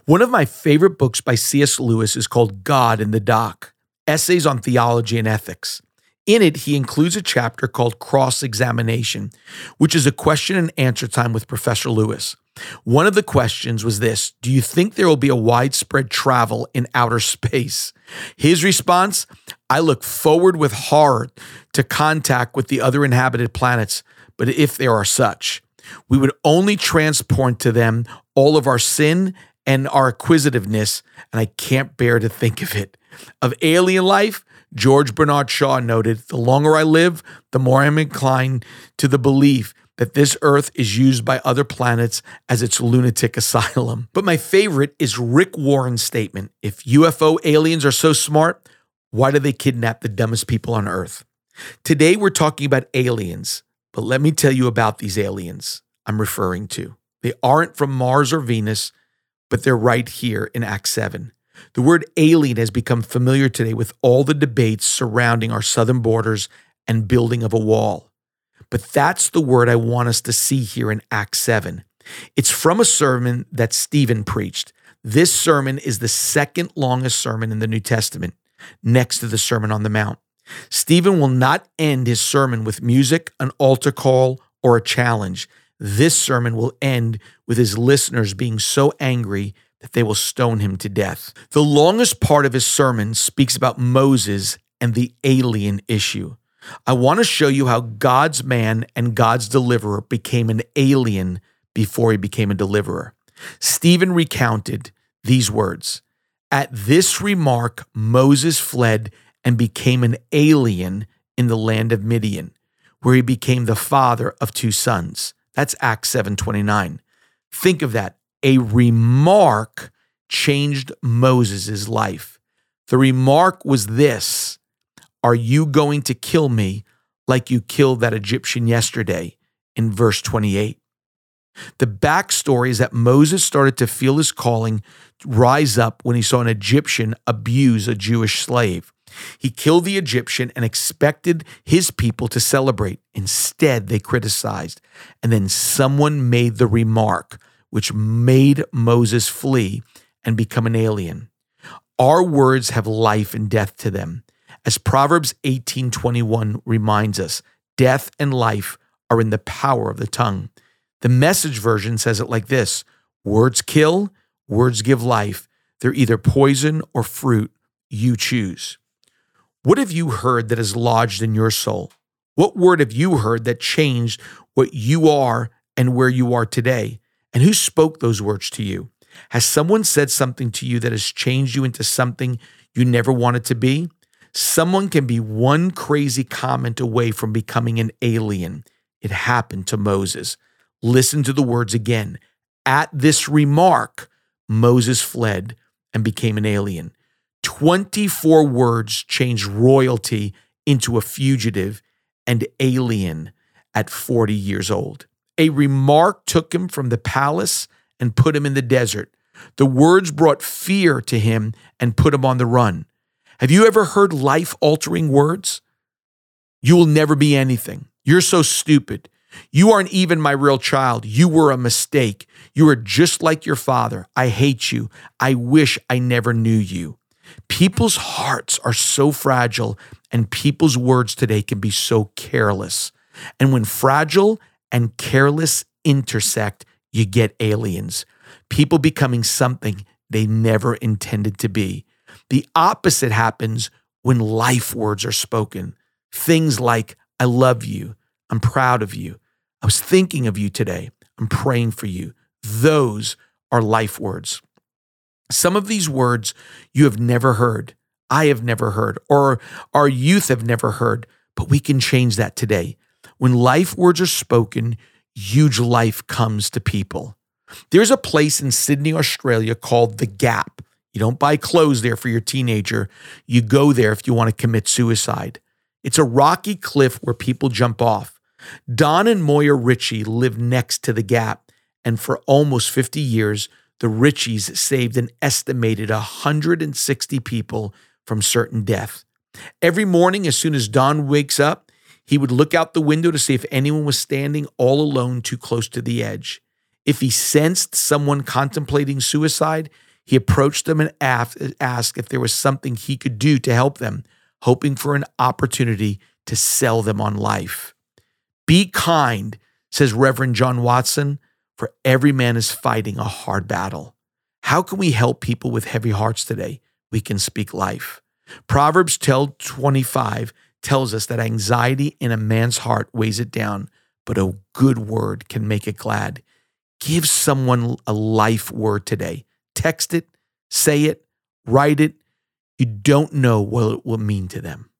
One of my favorite books by C.S. Lewis is called God in the Dock, Essays on Theology and Ethics. In it, he includes a chapter called Cross-Examination, which is a question and answer time with Professor Lewis. One of the questions was this: do you think there will be a widespread travel in outer space? His response: I look forward with horror to contact with the other inhabited planets, but if there are such, we would only transport to them all of our sin and our acquisitiveness, and I can't bear to think of it. Of alien life, George Bernard Shaw noted, the longer I live, the more I'm inclined to the belief that this Earth is used by other planets as its lunatic asylum. But my favorite is Rick Warren's statement: if UFO aliens are so smart, why do they kidnap the dumbest people on Earth? Today we're talking about aliens, but let me tell you about these aliens I'm referring to. They aren't from Mars or Venus, but they're right here in Acts 7. The word alien has become familiar today with all the debates surrounding our southern borders and building of a wall. But that's the word I want us to see here in Acts 7. It's from a sermon that Stephen preached. This sermon is the second longest sermon in the New Testament, next to the Sermon on the Mount. Stephen will not end his sermon with music, an altar call, or a challenge. This sermon will end with his listeners being so angry that they will stone him to death. The longest part of his sermon speaks about Moses and the alien issue. I want to show you how God's man and God's deliverer became an alien before he became a deliverer. Stephen recounted these words: at this remark, Moses fled and became an alien in the land of Midian, where he became the father of 2 sons. That's Acts 7:29. Think of that. A remark changed Moses' life. The remark was this: are you going to kill me like you killed that Egyptian yesterday? In verse 28. The backstory is that Moses started to feel his calling rise up when he saw an Egyptian abuse a Jewish slave. He killed the Egyptian and expected his people to celebrate. Instead, they criticized. And then someone made the remark, which made Moses flee and become an alien. Our words have life and death to them. As Proverbs 18:21 reminds us, death and life are in the power of the tongue. The Message version says it like this: words kill, words give life. They're either poison or fruit. You choose. What have you heard that is lodged in your soul? What word have you heard that changed what you are and where you are today? And who spoke those words to you? Has someone said something to you that has changed you into something you never wanted to be? Someone can be one crazy comment away from becoming an alien. It happened to Moses. Listen to the words again. At this remark, Moses fled and became an alien. 24 words changed royalty into a fugitive and alien at 40 years old. A remark took him from the palace and put him in the desert. The words brought fear to him and put him on the run. Have you ever heard life-altering words? You will never be anything. You're so stupid. You aren't even my real child. You were a mistake. You are just like your father. I hate you. I wish I never knew you. People's hearts are so fragile, and people's words today can be so careless. And when fragile and careless intersect, you get aliens. People becoming something they never intended to be. The opposite happens when life words are spoken. Things like, I love you. I'm proud of you. I was thinking of you today. I'm praying for you. Those are life words. Some of these words you have never heard, I have never heard, or our youth have never heard, but we can change that today. When life words are spoken, huge life comes to people. There's a place in Sydney, Australia called The Gap. You don't buy clothes there for your teenager. You go there if you want to commit suicide. It's a rocky cliff where people jump off. Don and Moya Ritchie live next to The Gap, and for almost 50 years, the Ritchies saved an estimated 160 people from certain death. Every morning, as soon as Don wakes up, he would look out the window to see if anyone was standing all alone too close to the edge. If he sensed someone contemplating suicide, He approached them and asked if there was something he could do to help them, hoping for an opportunity to sell them on life. Be kind, says Reverend John Watson, for every man is fighting a hard battle. How can we help people with heavy hearts today? We can speak life. Proverbs 12:25 tells us that anxiety in a man's heart weighs it down, but a good word can make it glad. Give someone a life word today. Text it, say it, write it. You don't know what it will mean to them.